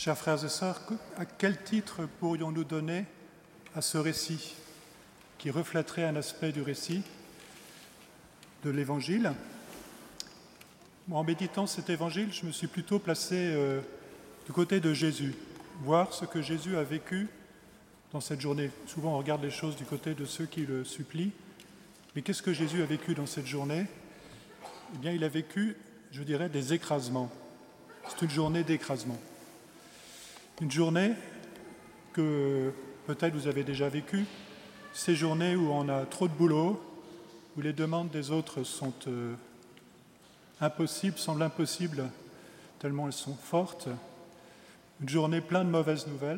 Chers frères et sœurs, à quel titre pourrions-nous donner à ce récit qui reflèterait un aspect du récit de l'Évangile? En méditant cet Évangile, je me suis plutôt placé du côté de Jésus, voir ce que Jésus a vécu dans cette journée. Souvent, on regarde les choses du côté de ceux qui le supplient, mais qu'est-ce que Jésus a vécu dans cette journée? Eh bien, il a vécu, je dirais, des écrasements. C'est une journée d'écrasement. Une journée que peut-être vous avez déjà vécue, ces journées où on a trop de boulot, où les demandes des autres sont impossibles, semblent impossibles, tellement elles sont fortes. Une journée pleine de mauvaises nouvelles.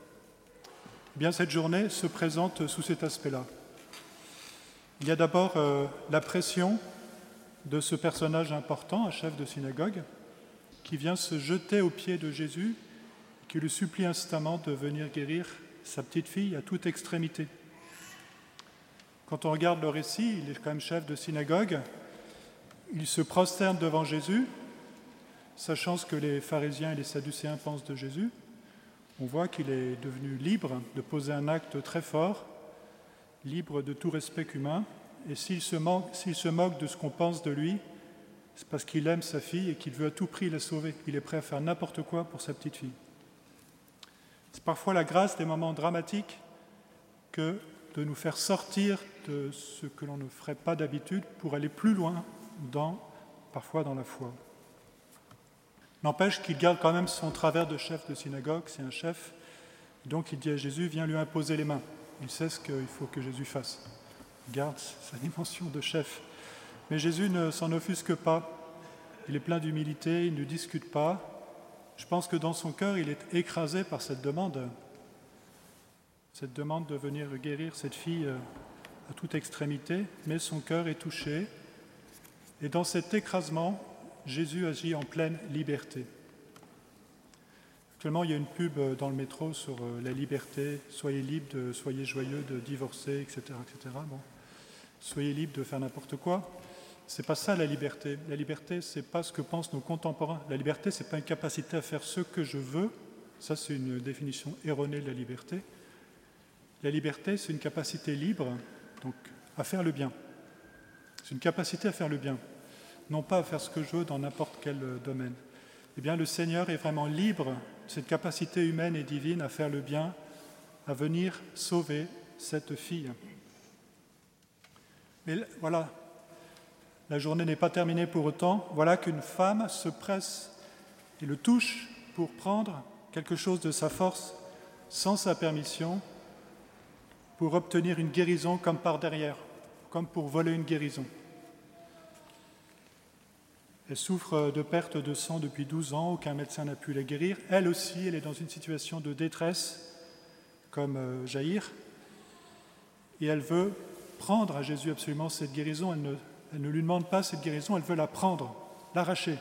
Eh bien, cette journée se présente sous cet aspect-là. Il y a d'abord la pression de ce personnage important, un chef de synagogue, qui vient se jeter aux pieds de Jésus, qui le supplie instamment de venir guérir sa petite fille à toute extrémité. Quand on regarde le récit, il est quand même chef de synagogue, il se prosterne devant Jésus, sachant ce que les pharisiens et les sadducéens pensent de Jésus. On voit qu'il est devenu libre de poser un acte très fort, libre de tout respect humain, et s'il se moque de ce qu'on pense de lui, c'est parce qu'il aime sa fille et qu'il veut à tout prix la sauver. Il est prêt à faire n'importe quoi pour sa petite fille. C'est parfois la grâce des moments dramatiques que de nous faire sortir de ce que l'on ne ferait pas d'habitude pour aller plus loin, parfois dans la foi. N'empêche qu'il garde quand même son travers de chef de synagogue, c'est un chef, donc il dit à Jésus, viens lui imposer les mains. Il sait ce qu'il faut que Jésus fasse. Il garde sa dimension de chef. Mais Jésus ne s'en offusque pas. Il est plein d'humilité, il ne discute pas. Je pense que dans son cœur, il est écrasé par cette demande de venir guérir cette fille à toute extrémité, mais son cœur est touché. Et dans cet écrasement, Jésus agit en pleine liberté. Actuellement, il y a une pub dans le métro sur la liberté, soyez libre, soyez joyeux de divorcer, etc. etc. Bon. Soyez libre de faire n'importe quoi. C'est pas ça la liberté. La liberté, c'est pas ce que pensent nos contemporains. La liberté, c'est pas une capacité à faire ce que je veux. Ça, c'est une définition erronée de la liberté. La liberté, c'est une capacité libre, donc à faire le bien. C'est une capacité à faire le bien, non pas à faire ce que je veux dans n'importe quel domaine. Eh bien, le Seigneur est vraiment libre de cette capacité humaine et divine à faire le bien, à venir sauver cette fille. Mais voilà. La journée n'est pas terminée pour autant. Voilà qu'une femme se presse et le touche pour prendre quelque chose de sa force sans sa permission pour obtenir une guérison comme par derrière, comme pour voler une guérison. Elle souffre de perte de sang depuis 12 ans, aucun médecin n'a pu la guérir. Elle aussi, elle est dans une situation de détresse comme Jaïr et elle veut prendre à Jésus absolument cette guérison. Elle ne lui demande pas cette guérison, elle veut la prendre, l'arracher.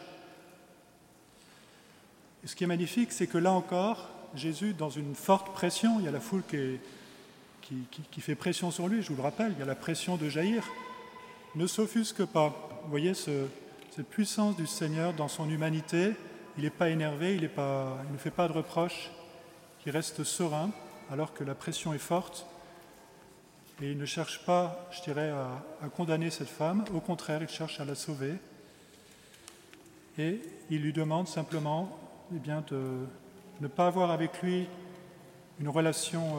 Et ce qui est magnifique, c'est que là encore, Jésus, dans une forte pression, il y a la foule qui fait pression sur lui, je vous le rappelle, il y a la pression de Jaïr, ne s'offusque pas. Vous voyez cette puissance du Seigneur dans son humanité, il n'est pas énervé, il ne fait pas de reproches, il reste serein alors que la pression est forte. Et il ne cherche pas, je dirais, à condamner cette femme. Au contraire, il cherche à la sauver. Et il lui demande simplement de ne pas avoir avec lui une relation,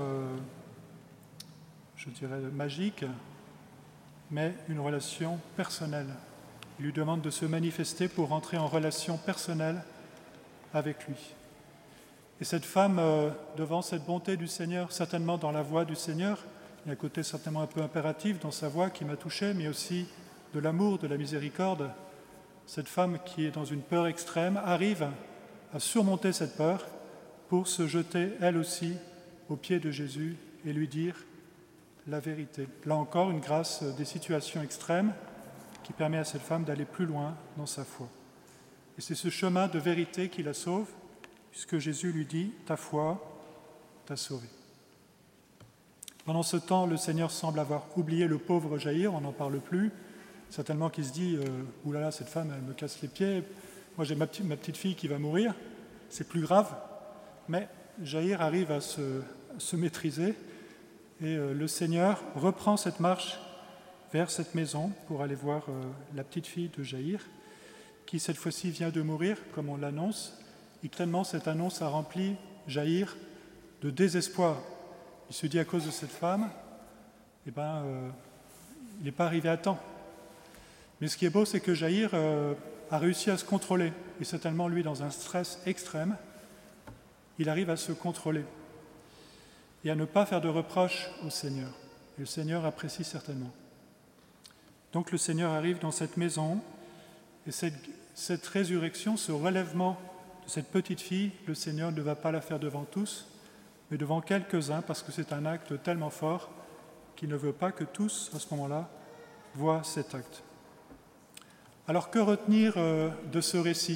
je dirais, magique, mais une relation personnelle. Il lui demande de se manifester pour entrer en relation personnelle avec lui. Et cette femme, devant cette bonté du Seigneur, certainement dans la voix du Seigneur, il y a un côté certainement un peu impératif dans sa voix qui m'a touché, mais aussi de l'amour, de la miséricorde. Cette femme qui est dans une peur extrême arrive à surmonter cette peur pour se jeter, elle aussi, aux pieds de Jésus et lui dire la vérité. Là encore, une grâce des situations extrêmes qui permet à cette femme d'aller plus loin dans sa foi. Et c'est ce chemin de vérité qui la sauve, puisque Jésus lui dit « Ta foi t'a sauvé ». Pendant ce temps, le Seigneur semble avoir oublié le pauvre Jaïr, on n'en parle plus. Certainement qu'il se dit « Oulala, cette femme, elle me casse les pieds. Moi, j'ai ma petite fille qui va mourir. C'est plus grave. » Mais Jaïr arrive à se maîtriser et le Seigneur reprend cette marche vers cette maison pour aller voir la petite fille de Jaïr, qui cette fois-ci vient de mourir, comme on l'annonce, et tellement cette annonce a rempli Jaïr de désespoir. Il se dit à cause de cette femme, il n'est pas arrivé à temps. Mais ce qui est beau, c'est que Jaïr a réussi à se contrôler, et certainement lui dans un stress extrême, il arrive à se contrôler et à ne pas faire de reproches au Seigneur. Et le Seigneur apprécie certainement. Donc le Seigneur arrive dans cette maison, et cette résurrection, ce relèvement de cette petite fille, le Seigneur ne va pas la faire devant tous, mais devant quelques-uns, parce que c'est un acte tellement fort qu'il ne veut pas que tous, à ce moment-là, voient cet acte. Alors que retenir de ce récit ?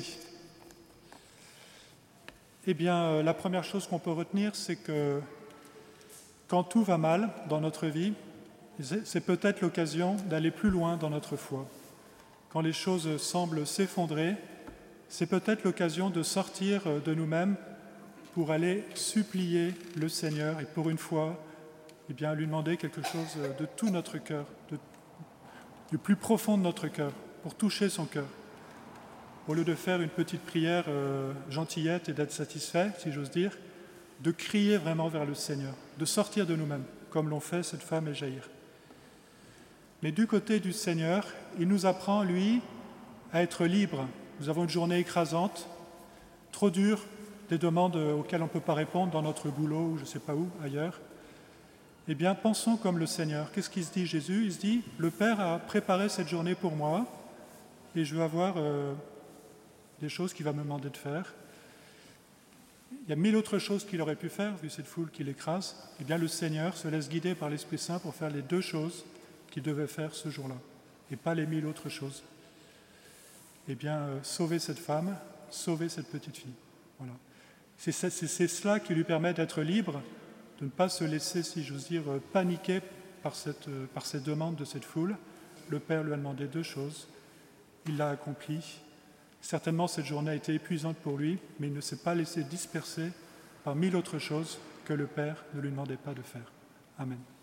Eh bien, la première chose qu'on peut retenir, c'est que quand tout va mal dans notre vie, c'est peut-être l'occasion d'aller plus loin dans notre foi. Quand les choses semblent s'effondrer, c'est peut-être l'occasion de sortir de nous-mêmes pour aller supplier le Seigneur et pour une fois, eh bien, lui demander quelque chose de tout notre cœur, du plus profond de notre cœur, pour toucher son cœur. Au lieu de faire une petite prière gentillette et d'être satisfait, si j'ose dire, de crier vraiment vers le Seigneur, de sortir de nous-mêmes, comme l'ont fait cette femme et Jaïr. Mais du côté du Seigneur, il nous apprend, lui, à être libre. Nous avons une journée écrasante, trop dure, des demandes auxquelles on ne peut pas répondre dans notre boulot ou je ne sais pas où, ailleurs. Eh bien, pensons comme le Seigneur. Qu'est-ce qu'il se dit, Jésus ? Il se dit, le Père a préparé cette journée pour moi et je vais avoir des choses qu'il va me demander de faire. Il y a 1000 autres choses qu'il aurait pu faire, vu cette foule qui l'écrase. Eh bien, le Seigneur se laisse guider par l'Esprit Saint pour faire les 2 choses qu'il devait faire ce jour-là, et pas les 1000 autres choses. Eh bien, sauver cette femme, sauver cette petite fille. Voilà. C'est cela qui lui permet d'être libre, de ne pas se laisser, si j'ose dire, paniquer par cette demande de cette foule. Le Père lui a demandé 2 choses, il l'a accompli. Certainement, cette journée a été épuisante pour lui, mais il ne s'est pas laissé disperser par 1000 autres choses que le Père ne lui demandait pas de faire. Amen.